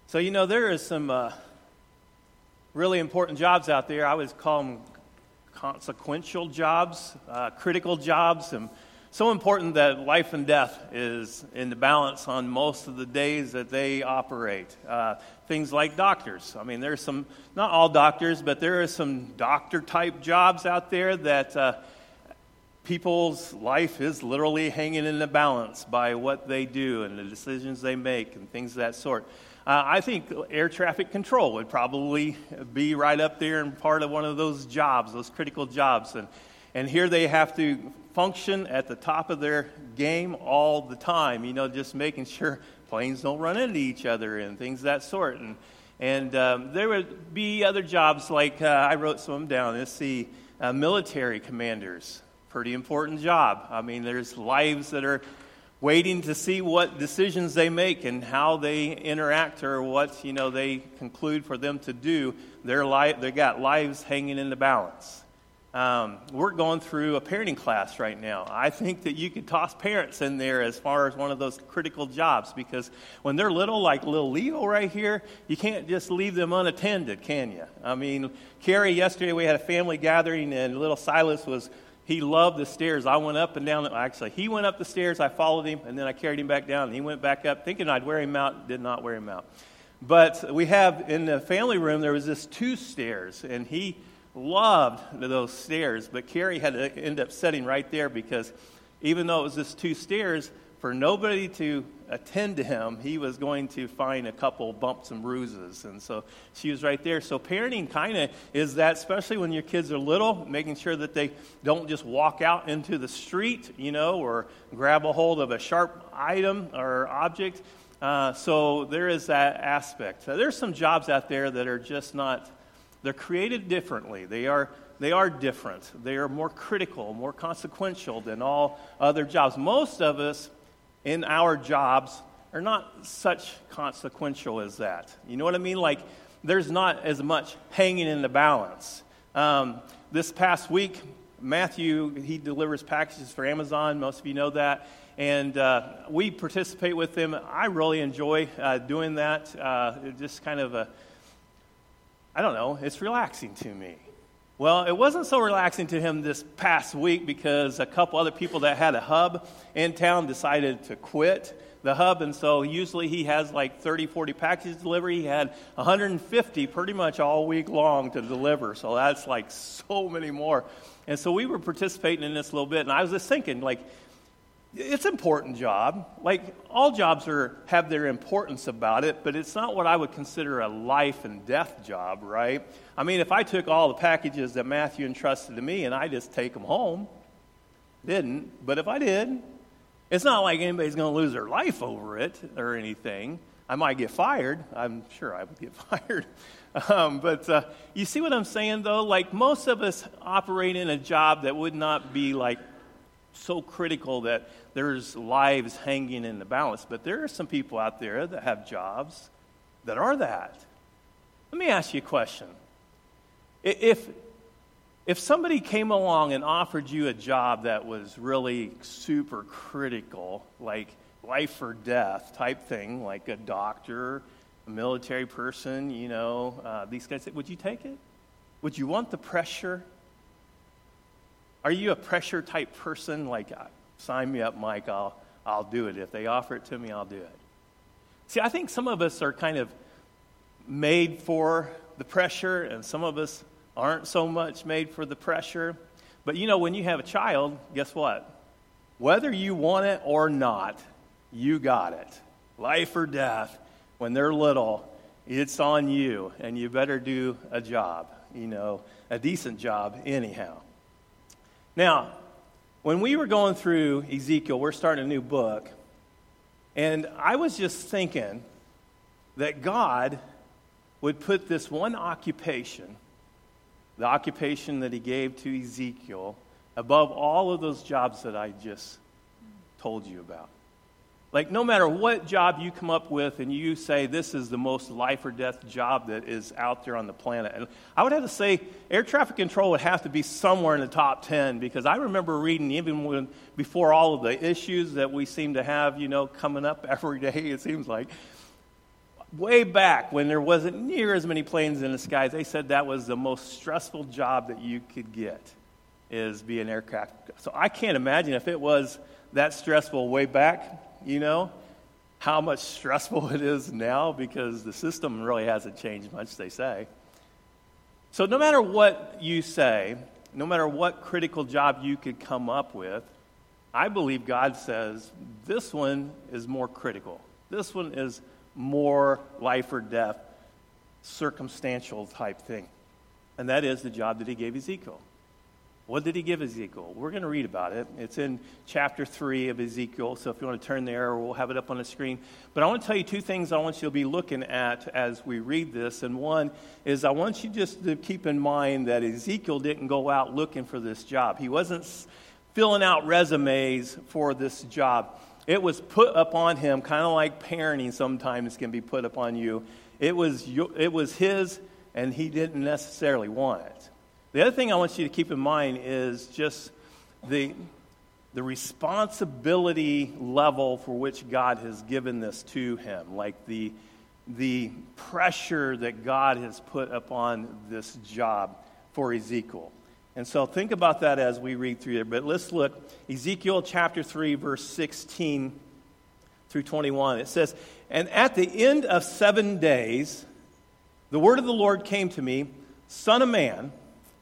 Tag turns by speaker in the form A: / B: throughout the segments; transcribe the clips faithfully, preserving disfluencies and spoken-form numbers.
A: So, you know, there is some uh, really important jobs out there. I would call them consequential jobs, uh, critical jobs, and so important that life and death is in the balance on most of the days that they operate. Uh, things like doctors. I mean, there's some, not all doctors, but there are some doctor-type jobs out there that uh, people's life is literally hanging in the balance by what they do and the decisions they make and things of that sort. Uh, I think air traffic control would probably be right up there and part of one of those jobs, those critical jobs. And, and here they have to function at the top of their game all the time, you know, just making sure planes don't run into each other and things of that sort. And, and um, there would be other jobs like, uh, I wrote some of them down. Let's see, uh, military commanders, pretty important job. I mean, there's lives that are waiting to see what decisions they make and how they interact or what, you know, they conclude for them to do. Their life, they got lives hanging in the balance. Um, we're going through a parenting class right now. I think that you could toss parents in there as far as one of those critical jobs, because when they're little, like little Leo right here, you can't just leave them unattended, can you? I mean, Carrie, yesterday we had a family gathering and little Silas was He loved the stairs. I went up and down. Actually, he went up the stairs. I followed him, and then I carried him back down. And he went back up, thinking I'd wear him out. Did not wear him out. But we have, in the family room, there was this two stairs, and he loved those stairs. But Carrie had to end up sitting right there because even though it was this two stairs, for nobody to attend to him, he was going to find a couple bumps and bruises. And so she was right there. So parenting kind of is that, especially when your kids are little, making sure that they don't just walk out into the street, you know, or grab a hold of a sharp item or object. Uh, so there is that aspect. So there's some jobs out there that are just not, they're created differently. They are They are different. They are more critical, more consequential than all other jobs. Most of us in our jobs are not such consequential as that. You know what I mean? Like, there's not as much hanging in the balance. Um, this past week, Matthew, he delivers packages for Amazon. Most of you know that. And uh, we participate with him. I really enjoy uh, doing that. Uh, it's just kind of a, I don't know, it's relaxing to me. Well, it wasn't so relaxing to him this past week because a couple other people that had a hub in town decided to quit the hub, and so usually he has like thirty, forty packages to deliver. He had one hundred fifty pretty much all week long to deliver, so that's like so many more. And so we were participating in this a little bit, and I was just thinking, like, it's an important job. Like, all jobs are have their importance about it, but it's not what I would consider a life and death job, right? I mean, if I took all the packages that Matthew entrusted to me and I just take them home, didn't, but if I did, it's not like anybody's going to lose their life over it or anything. I might get fired. I'm sure I would get fired. Um, but uh, you see what I'm saying, though? Like, most of us operate in a job that would not be, like, so critical that there's lives hanging in the balance. But there are some people out there that have jobs that are that. Let me ask you a question. If, if somebody came along and offered you a job that was really super critical, like life or death type thing, like a doctor, a military person, you know, uh, these guys, would you take it? Would you want the pressure? Are you a pressure type person? Like, sign me up, Mike, I'll, I'll do it. If they offer it to me, I'll do it. See, I think some of us are kind of made for the pressure, and some of us aren't so much made for the pressure. But, you know, when you have a child, guess what? Whether you want it or not, you got it. Life or death, when they're little, it's on you, and you better do a job, you know, a decent job anyhow. Now, when we were going through Ezekiel, we're starting a new book, and I was just thinking that God would put this one occupation, the occupation that he gave to Ezekiel, above all of those jobs that I just told you about. Like, no matter what job you come up with and you say this is the most life or death job that is out there on the planet, and I would have to say air traffic control would have to be somewhere in the top ten, because I remember reading, even when before all of the issues that we seem to have, you know, coming up every day, it seems like, way back when there wasn't near as many planes in the skies, they said that was the most stressful job that you could get, is be an aircraft. So I can't imagine if it was that stressful way back, you know, how much stressful it is now, because the system really hasn't changed much, they say. So no matter what you say, no matter what critical job you could come up with, I believe God says this one is more critical. This one is more life or death, circumstantial type thing. And that is the job that he gave Ezekiel. What did he give Ezekiel? We're going to read about it. It's in chapter three of Ezekiel, so if you want to turn there, we'll have it up on the screen. But I want to tell you two things I want you to be looking at as we read this. And one is I want you just to keep in mind that Ezekiel didn't go out looking for this job. He wasn't filling out resumes for this job. It was put upon him, kind of like parenting sometimes can be put upon you. It was, it was his, and he didn't necessarily want it. The other thing I want you to keep in mind is just the, the responsibility level for which God has given this to him, like the, the pressure that God has put upon this job for Ezekiel. And so think about that as we read through it. But let's look, Ezekiel chapter three, verse sixteen through twenty-one. It says, "And at the end of seven days, the word of the Lord came to me, Son of man,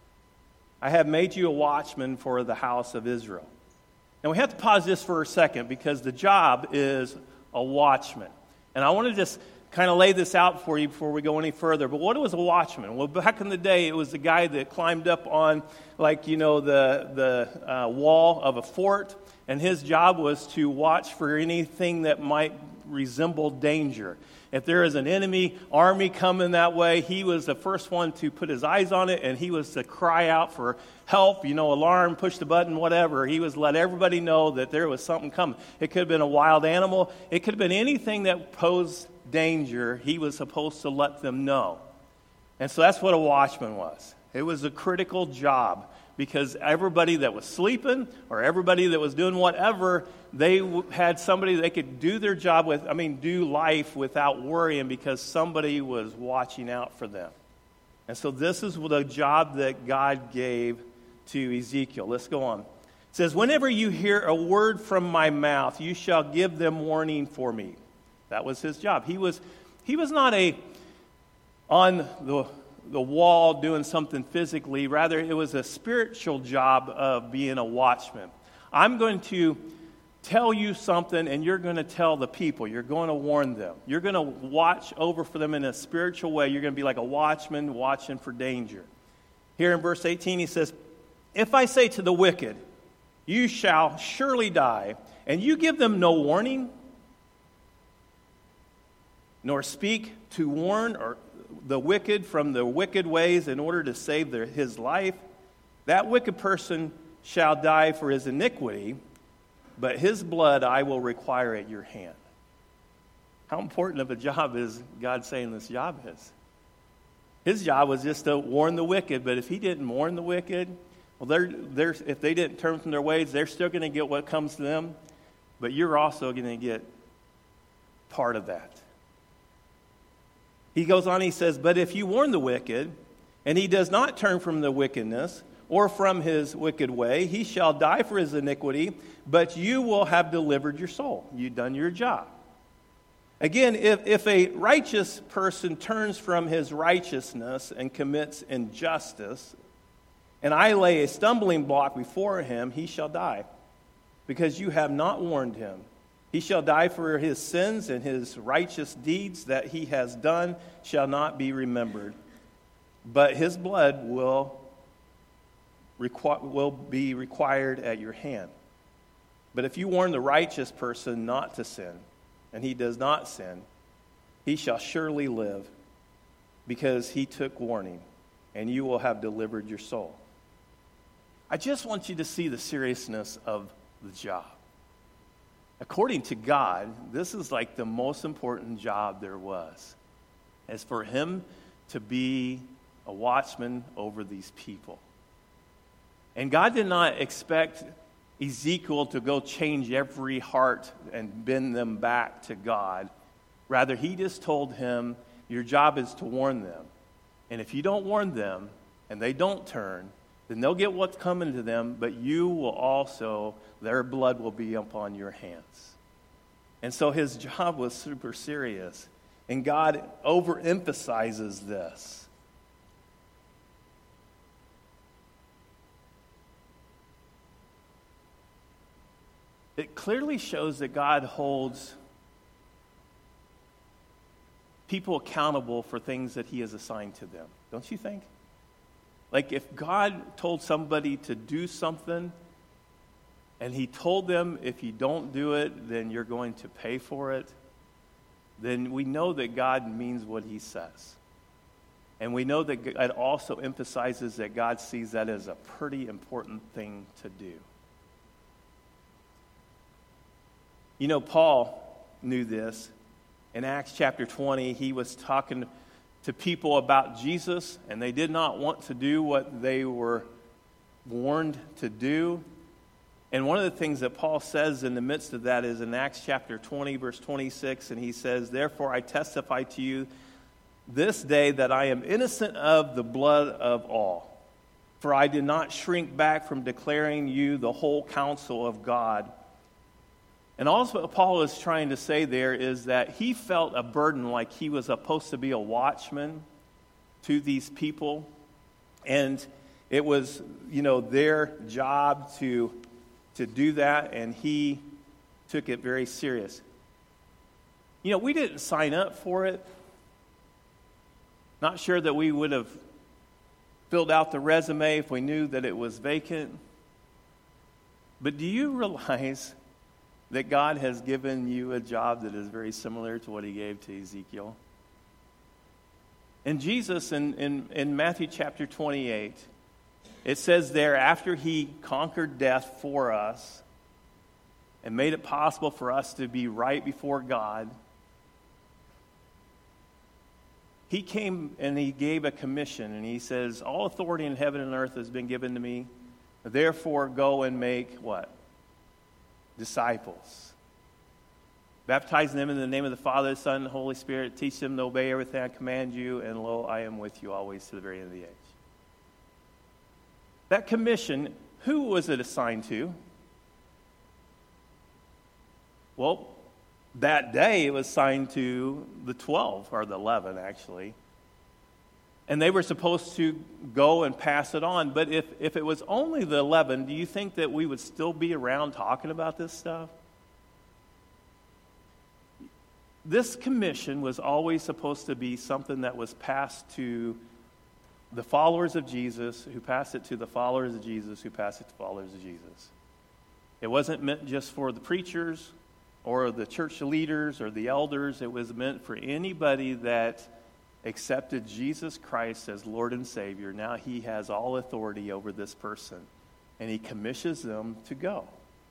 A: I have made you a watchman for the house of Israel." Now we have to pause this for a second because the job is a watchman. And I want to just kind of lay this out for you before we go any further. But what was a watchman? Well, back in the day, it was the guy that climbed up on, like, you know, the, the uh, wall of a fort. And his job was to watch for anything that might resemble danger. If there is an enemy army coming that way, he was the first one to put his eyes on it, and he was to cry out for help, you know, alarm, push the button, whatever. He was to let everybody know that there was something coming. It could have been a wild animal. It could have been anything that posed danger. He was supposed to let them know. And so that's what a watchman was. It was a critical job because everybody that was sleeping or everybody that was doing whatever, they had somebody they could do their job with, I mean, do life without worrying because somebody was watching out for them. And so this is the job that God gave to Ezekiel. Let's go on. It says, "Whenever you hear a word from my mouth, you shall give them warning for me." That was his job. He was he was not a on the the wall doing something physically. Rather, it was a spiritual job of being a watchman. I'm going to tell you something, and you're going to tell the people. You're going to warn them. You're going to watch over for them in a spiritual way. You're going to be like a watchman watching for danger. Here in verse eighteen, he says, "If I say to the wicked, you shall surely die, and you give them no warning, nor speak to warn or the wicked from the wicked ways in order to save their, his life, that wicked person shall die for his iniquity, but his blood I will require at your hand." How important of a job is God saying this job is? His job was just to warn the wicked, but if he didn't warn the wicked, well, they're, they're, if they didn't turn from their ways, they're still going to get what comes to them, but you're also going to get part of that. He goes on, he says, "But if you warn the wicked, and he does not turn from the wickedness or from his wicked way, he shall die for his iniquity, but you will have delivered your soul." You've done your job. Again, if, if a righteous person turns from his righteousness and commits injustice, and I lay a stumbling block before him, he shall die, because you have not warned him. He shall die for his sins, and his righteous deeds that he has done shall not be remembered. But his blood will, requ- will be required at your hand. But if you warn the righteous person not to sin, and he does not sin, he shall surely live, because he took warning, and you will have delivered your soul. I just want you to see the seriousness of the job. According to God, this is like the most important job there was, as for him to be a watchman over these people. And God did not expect Ezekiel to go change every heart and bend them back to God Rather, he just told him, your job is to warn them. And if you don't warn them and they don't turn, then they'll get what's coming to them, but you will also, their blood will be upon your hands. And so his job was super serious. And God overemphasizes this. It clearly shows that God holds people accountable for things that he has assigned to them. Don't you think? Like if God told somebody to do something and he told them if you don't do it, then you're going to pay for it, then we know that God means what he says. And we know that God also emphasizes that God sees that as a pretty important thing to do. You know, Paul knew this. In Acts chapter twenty, he was talking to people about Jesus, and they did not want to do what they were warned to do. And one of the things that Paul says in the midst of that is in Acts chapter twenty, verse twenty-six, and he says, "Therefore I testify to you this day that I am innocent of the blood of all. For I did not shrink back from declaring you the whole counsel of God." And also what Paul is trying to say there is that he felt a burden like he was supposed to be a watchman to these people. And it was, you know, their job to, to do that, and he took it very serious. You know, we didn't sign up for it. Not sure that we would have filled out the resume if we knew that it was vacant. But do you realize that God has given you a job that is very similar to what he gave to Ezekiel? And Jesus, in, in, in Matthew chapter twenty-eight, it says there, after he conquered death for us and made it possible for us to be right before God, he came and he gave a commission, and he says, all authority in heaven and earth has been given to me. Therefore, go and make what? Disciples. Baptizing them in the name of the Father, the Son, and the Holy Spirit. Teach them to obey everything I command you, and lo, I am with you always to the very end of the age. That commission, who was it assigned to? Well, that day it was assigned to the twelve, or the eleven actually. And they were supposed to go and pass it on. But if, if it was only the eleven, do you think that we would still be around talking about this stuff? This commission was always supposed to be something that was passed to the followers of Jesus, who passed it to the followers of Jesus, who passed it to followers of Jesus. It wasn't meant just for the preachers or the church leaders or the elders. It was meant for anybody that accepted Jesus Christ as Lord and Savior. Now he has all authority over this person, and he commissions them to go.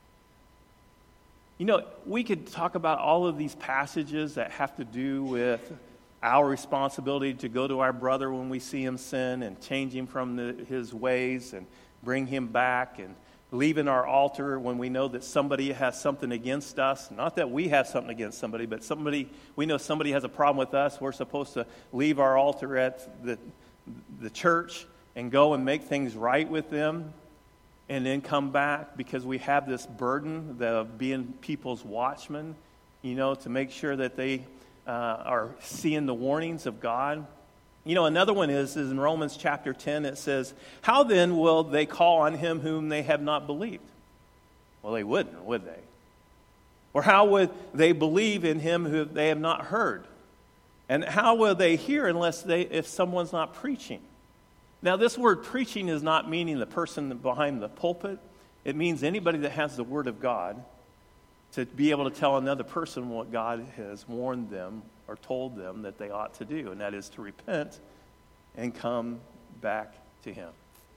A: You know, we could talk about all of these passages that have to do with our responsibility to go to our brother when we see him sin and change him from the, his ways and bring him back, and leaving our altar when we know that somebody has something against us. Not that we have something against somebody, but somebody, we know somebody has a problem with us. We're supposed to leave our altar at the, the church and go and make things right with them, and then come back, because we have this burden of being people's watchmen, you know, to make sure that they uh, are seeing the warnings of God. You know, another one is, is in Romans chapter ten, it says, how then will they call on him whom they have not believed? Well, they wouldn't, would they? Or how would they believe in him who they have not heard? And how will they hear unless they, if someone's not preaching? Now, this word preaching is not meaning the person behind the pulpit. It means anybody that has the word of God to be able to tell another person what God has warned them or told them that they ought to do, and that is to repent and come back to him.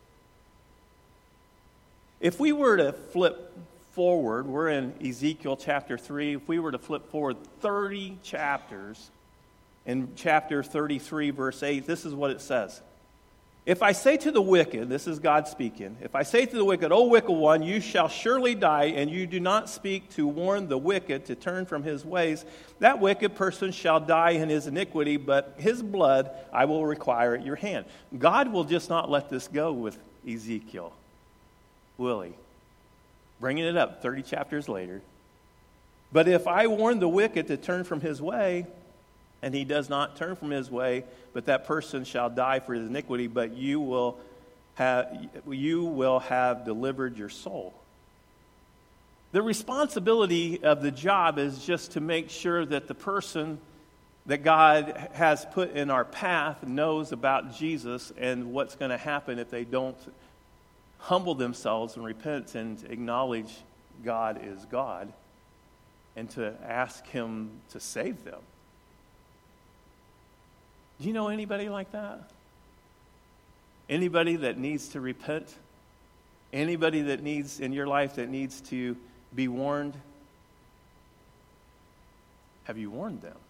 A: If we were to flip forward, we're in Ezekiel chapter three. If we were to flip forward thirty chapters, in chapter thirty-three, verse eight, this is what it says. If I say to the wicked, this is God speaking, if I say to the wicked, O wicked one, you shall surely die, and you do not speak to warn the wicked to turn from his ways, that wicked person shall die in his iniquity, but his blood I will require at your hand. God will just not let this go with Ezekiel, will he? Bringing it up thirty chapters later. But if I warn the wicked to turn from his way, and he does not turn from his way, but that person shall die for his iniquity, but you will have, you will have delivered your soul. The responsibility of the job is just to make sure that the person that God has put in our path knows about Jesus and what's going to happen if they don't humble themselves and repent and acknowledge God is God, and to ask him to save them. Do you know anybody like that? Anybody that needs to repent? Anybody that needs in your life that needs to be warned? Have you warned them?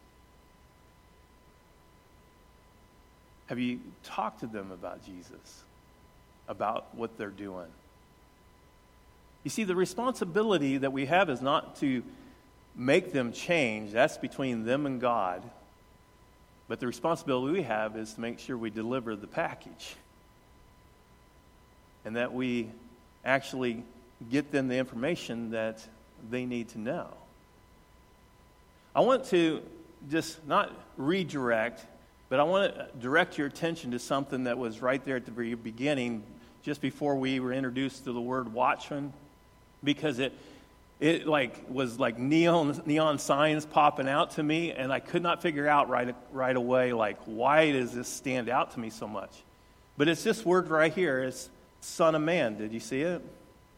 A: Have you talked to them about Jesus? About what they're doing? You see, the responsibility that we have is not to make them change. That's between them and God. But the responsibility we have is to make sure we deliver the package. And that we actually get them the information that they need to know. I want to just not redirect, but I want to direct your attention to something that was right there at the very beginning, just before we were introduced to the word watchman, because it It like was like neon neon signs popping out to me, and I could not figure out right right away, like, why does this stand out to me so much? But it's this word right here. It's Son of Man. Did you see it?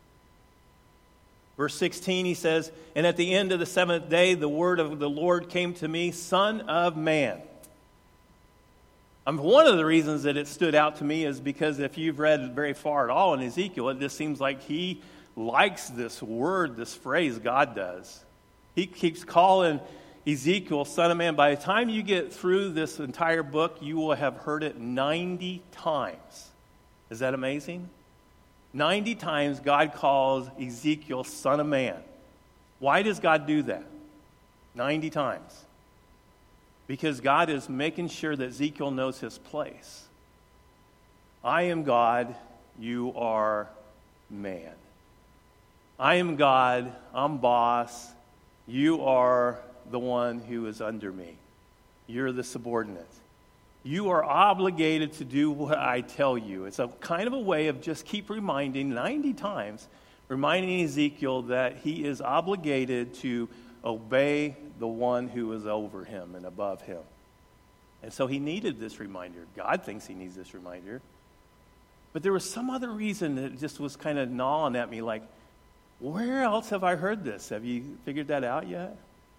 A: Verse sixteen, he says, and at the end of the seventh day, the word of the Lord came to me, Son of Man. Um, one of the reasons that it stood out to me is because if you've read very far at all in Ezekiel, it just seems like he likes this word, this phrase, God does. He keeps calling Ezekiel Son of Man. By the time you get through this entire book, you will have heard it ninety times. Is that amazing? ninety times God calls Ezekiel Son of Man. Why does God do that? ninety times. Because God is making sure that Ezekiel knows his place. I am God, you are man. I am God, I'm boss, you are the one who is under me. You're the subordinate. You are obligated to do what I tell you. It's a kind of a way of just keep reminding, ninety times, reminding Ezekiel that he is obligated to obey the one who is over him and above him. And so he needed this reminder. God thinks he needs this reminder. But there was some other reason that just was kind of gnawing at me, like, where else have I heard this? Have you figured that out yet?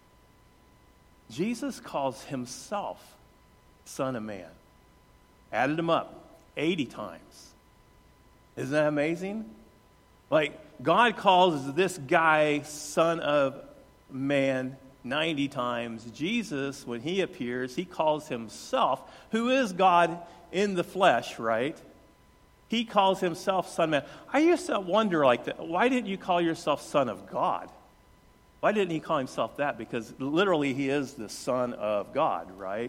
A: Jesus calls himself Son of Man. Added him up eighty times. Isn't that amazing? Like, God calls this guy Son of Man ninety times. Jesus, when he appears, he calls himself, who is God in the flesh, right? He calls himself Son of Man. I used to wonder, like, that, why didn't you call yourself Son of God? Why didn't he call himself that? Because literally he is the Son of God, right?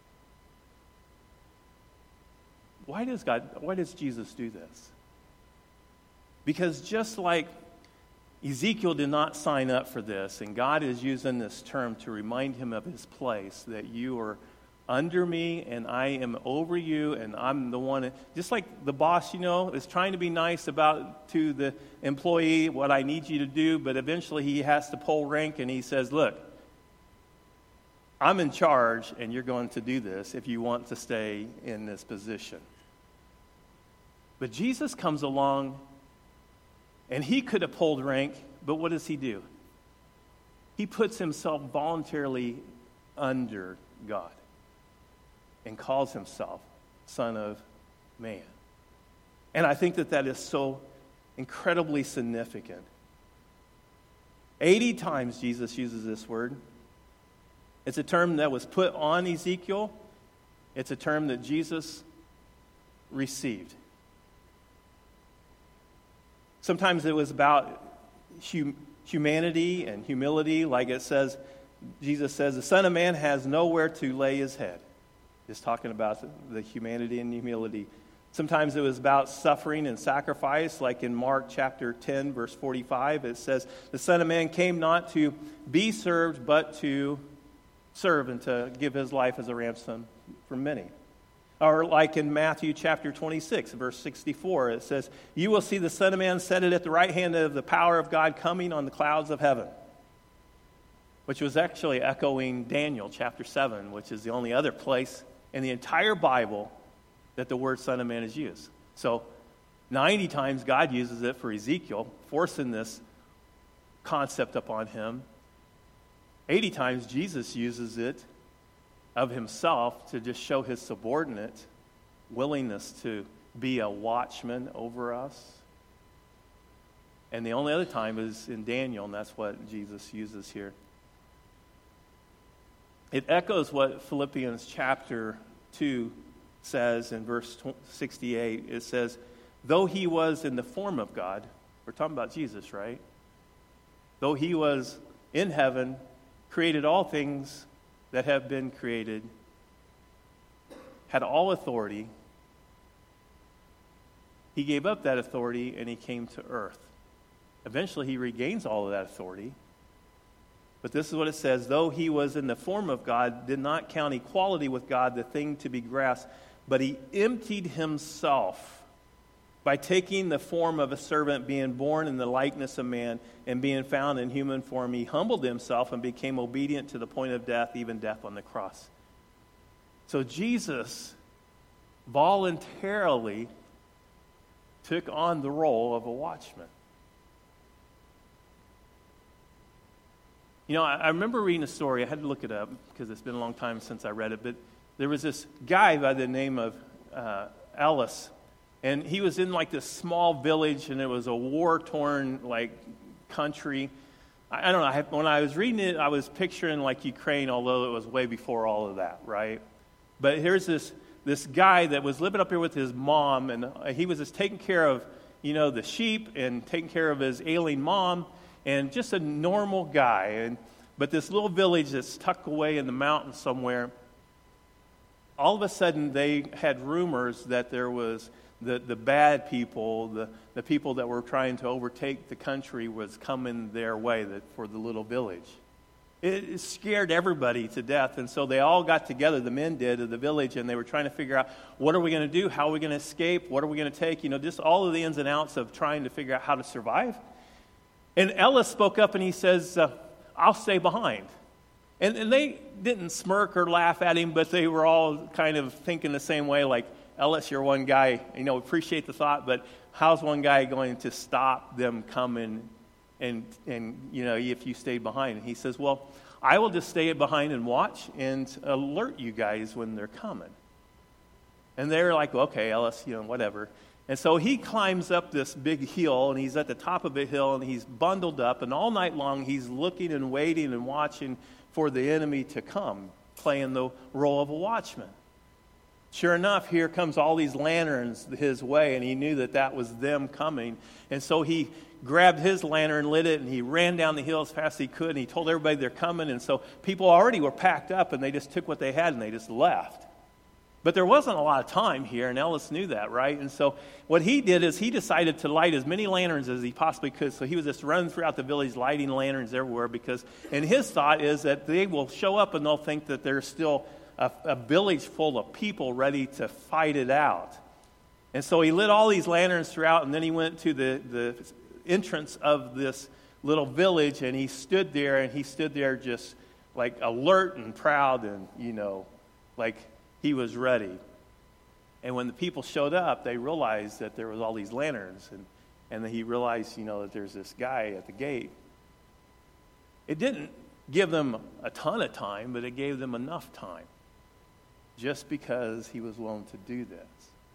A: Why does God, why does Jesus do this? Because just like Ezekiel did not sign up for this, and God is using this term to remind him of his place, that you are under me and I am over you and I'm the one, just like the boss, you know, is trying to be nice about to the employee what I need you to do, but eventually he has to pull rank and he says, look, I'm in charge and you're going to do this if you want to stay in this position. But Jesus comes along and he could have pulled rank, but what does he do? He puts himself voluntarily under God and calls himself Son of Man. And I think that that is so incredibly significant. eighty times Jesus uses this word. It's a term that was put on Ezekiel. It's a term that Jesus received. Sometimes it was about hum- humanity and humility, like it says, Jesus says, the Son of Man has nowhere to lay his head. Just talking about the humanity and humility. Sometimes it was about suffering and sacrifice, like in Mark chapter ten, verse forty-five. It says, the Son of Man came not to be served, but to serve and to give his life as a ransom for many. Or like in Matthew chapter twenty-six, verse sixty-four, it says, you will see the Son of Man seated at the right hand of the power of God coming on the clouds of heaven. Which was actually echoing Daniel chapter seven, which is the only other place in the entire Bible that the word Son of Man is used. So ninety times God uses it for Ezekiel, forcing this concept upon him. eighty times Jesus uses it of himself to just show his subordinate willingness to be a watchman over us. And the only other time is in Daniel, and that's what Jesus uses here. It echoes what Philippians chapter two says in verse sixty-eight. It says, though he was in the form of God, we're talking about Jesus, right? Though he was in heaven, created all things that have been created, had all authority, he gave up that authority and he came to earth. Eventually he regains all of that authority. But this is what it says, though he was in the form of God, did not count equality with God the thing to be grasped, but he emptied himself by taking the form of a servant, being born in the likeness of man, and being found in human form. He humbled himself and became obedient to the point of death, even death on the cross. So Jesus voluntarily took on the role of a watchman. You know, I, I remember reading a story. I had to look it up because it's been a long time since I read it. But there was this guy by the name of uh, Ellis. And he was in like this small village, and it was a war-torn like country. I, I don't know. I, when I was reading it, I was picturing like Ukraine, although it was way before all of that, right? But here's this this guy that was living up here with his mom, and he was just taking care of, you know, the sheep and taking care of his ailing mom. And just a normal guy. And but this little village that's tucked away in the mountains somewhere, all of a sudden they had rumors that there was the, the bad people, the, the people that were trying to overtake the country was coming their way that, for the little village. It, it scared everybody to death. And so they all got together, the men did, of the village, and they were trying to figure out, what are we going to do? How are we going to escape? What are we going to take? You know, just all of the ins and outs of trying to figure out how to survive. And Ellis spoke up and he says, uh, I'll stay behind. And, and they didn't smirk or laugh at him, but they were all kind of thinking the same way, like, Ellis, you're one guy, you know, appreciate the thought, but how's one guy going to stop them coming and, and you know, if you stayed behind? And he says, well, I will just stay behind and watch and alert you guys when they're coming. And they're like, okay, Ellis, you know, whatever. And so he climbs up this big hill, and he's at the top of the hill, and he's bundled up, and all night long he's looking and waiting and watching for the enemy to come, playing the role of a watchman. Sure enough, here comes all these lanterns his way, and he knew that that was them coming. And so he grabbed his lantern, lit it, and he ran down the hill as fast as he could, and he told everybody they're coming. And so people already were packed up, and they just took what they had, and they just left. But there wasn't a lot of time here, and Ellis knew that, right? And so what he did is he decided to light as many lanterns as he possibly could. So he was just running throughout the village, lighting lanterns everywhere, because, and his thought is that they will show up and they'll think that there's still a, a village full of people ready to fight it out. And so he lit all these lanterns throughout, and then he went to the, the entrance of this little village, and he stood there, and he stood there just like alert and proud and, you know, like he was ready. And when the people showed up, they realized that there was all these lanterns, and, and then he realized, you know, that there's this guy at the gate. It didn't give them a ton of time, but it gave them enough time, just because he was willing to do this.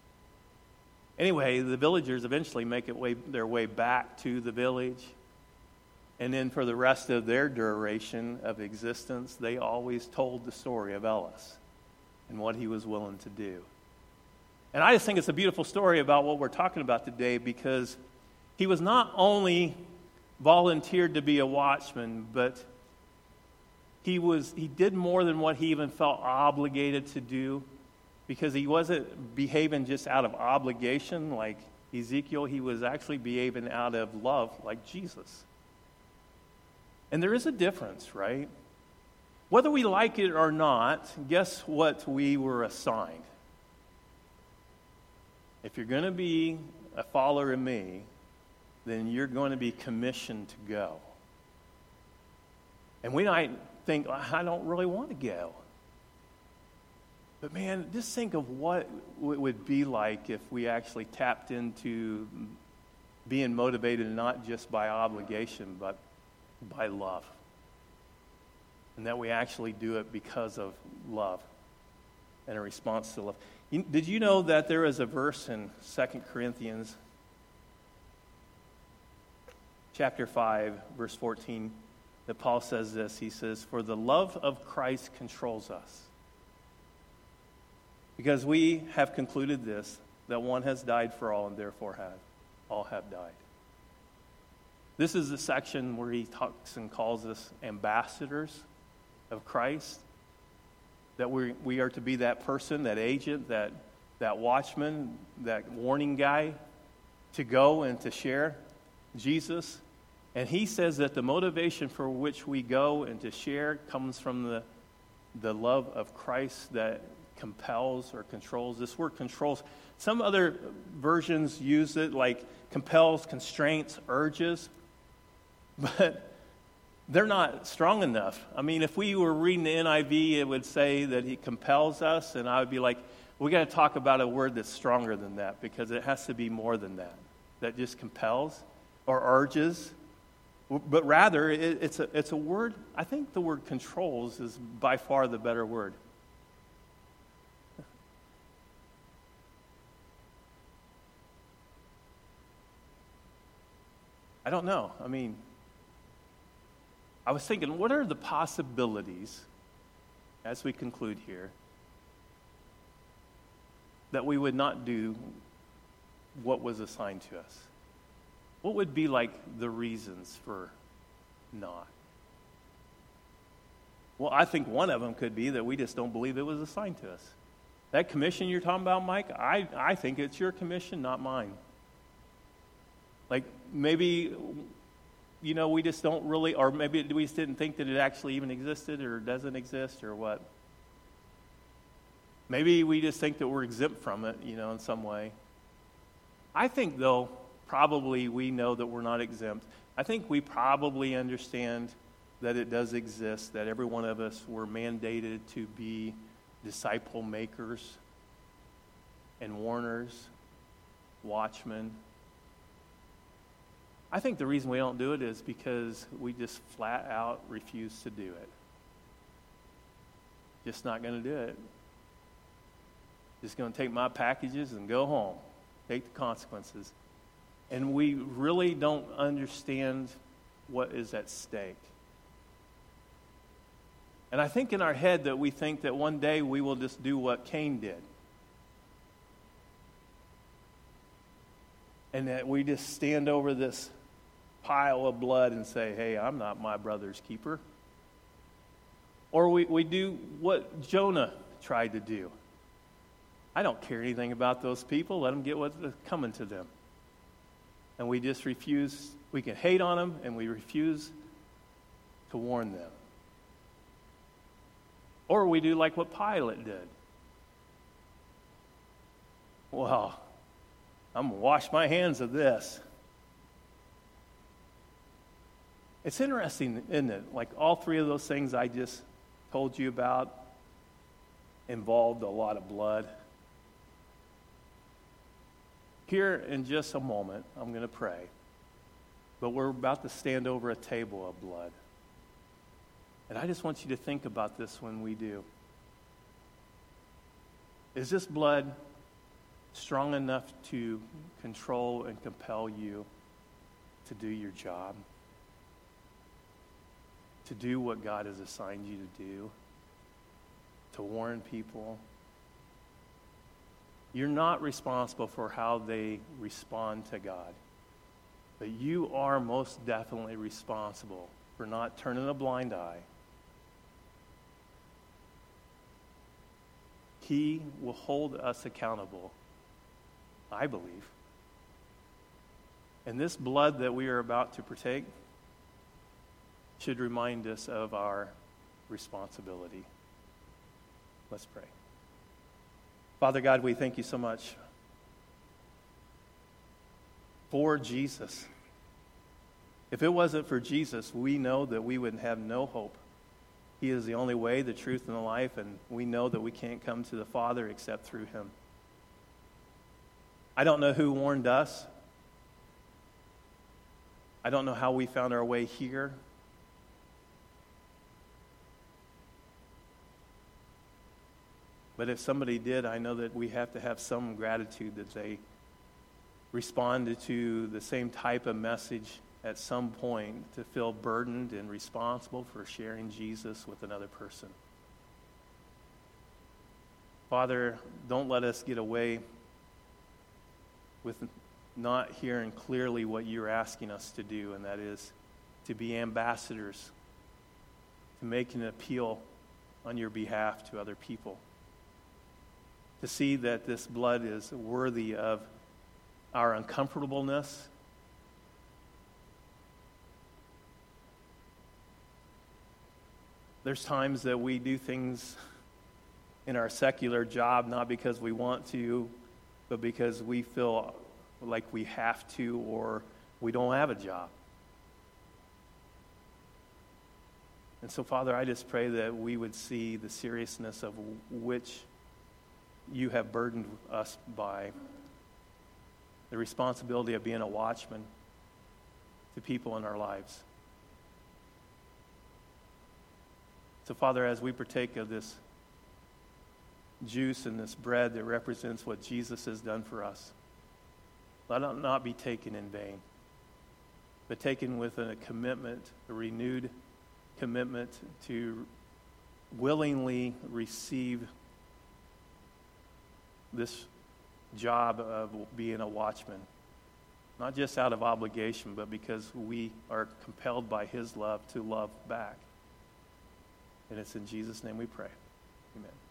A: Anyway, the villagers eventually make it way, their way back to the village. And then for the rest of their duration of existence, they always told the story of Ellis and what he was willing to do. And I just think it's a beautiful story about what we're talking about today, because he was not only volunteered to be a watchman, but he was he did more than what he even felt obligated to do, because he wasn't behaving just out of obligation like Ezekiel. He was actually behaving out of love like Jesus. And there is a difference, right? Whether we like it or not, guess what we were assigned? If you're going to be a follower of me, then you're going to be commissioned to go. And we might think, I don't really want to go. But man, just think of what it would be like if we actually tapped into being motivated not just by obligation, but by love. And that we actually do it because of love and a response to love. You, did you know that there is a verse in Second Corinthians chapter five, verse fourteen, that Paul says this? He says, "For the love of Christ controls us, because we have concluded this, that one has died for all, and therefore have all have died." This is the section where he talks and calls us ambassadors of Christ, that we we are to be that person, that agent, that that watchman, that warning guy, to go and to share Jesus. And he says that the motivation for which we go and to share comes from the the love of Christ that compels or controls. This word controls, some other versions use it like compels, constraints, urges, but they're not strong enough. I mean, if we were reading the N I V, it would say that he compels us, and I would be like, we got to talk about a word that's stronger than that, because it has to be more than that, that just compels or urges. But rather, it, it's a it's a word, I think the word controls is by far the better word. I don't know. I mean, I was thinking, what are the possibilities, as we conclude here, that we would not do what was assigned to us? What would be like the reasons for not? Well, I think one of them could be that we just don't believe it was assigned to us. That commission you're talking about, Mike, I, I think it's your commission, not mine. Like, maybe, you know, we just don't really, or maybe we just didn't think that it actually even existed or doesn't exist or what. Maybe we just think that we're exempt from it, you know, in some way. I think, though, probably we know that we're not exempt. I think we probably understand that it does exist, that every one of us were mandated to be disciple makers and warners, watchmen. I think the reason we don't do it is because we just flat out refuse to do it. Just not going to do it. Just going to take my packages and go home. Take the consequences. And we really don't understand what is at stake. And I think in our head that we think that one day we will just do what Cain did. And that we just stand over this pile of blood and say, hey, I'm not my brother's keeper. Or we, we do what Jonah tried to do. I don't care anything about those people. Let them get what's coming to them. And we just refuse. We can hate on them, and we refuse to warn them. Or we do like what Pilate did. Well, I'm going to wash my hands of this. It's interesting, isn't it? Like all three of those things I just told you about involved a lot of blood. Here in just a moment, I'm going to pray. But we're about to stand over a table of blood. And I just want you to think about this when we do. Is this blood strong enough to control and compel you to do your job? To do what God has assigned you to do? To warn people? You're not responsible for how they respond to God. But you are most definitely responsible for not turning a blind eye. He will hold us accountable, I believe. And this blood that we are about to partake should remind us of our responsibility. Let's pray. Father God, we thank you so much for Jesus. If it wasn't for Jesus, we know that we would have no hope. He is the only way, the truth, and the life, and we know that we can't come to the Father except through him. I don't know who warned us. I don't know how we found our way here. But if somebody did, I know that we have to have some gratitude that they responded to the same type of message at some point to feel burdened and responsible for sharing Jesus with another person. Father, don't let us get away with not hearing clearly what you're asking us to do, and that is to be ambassadors, to make an appeal on your behalf to other people, to see that this blood is worthy of our uncomfortableness, there's times that we do things in our secular job not because we want to, but because we feel like we have to, or we don't have a job. And so, Father, I just pray that we would see the seriousness of which you have burdened us by, the responsibility of being a watchman to people in our lives. So, Father, as we partake of this juice and this bread that represents what Jesus has done for us, let it not be taken in vain, but taken with a commitment, a renewed commitment to willingly receive this job of being a watchman, not just out of obligation, but because we are compelled by his love to love back. And it's in Jesus' name we pray. Amen.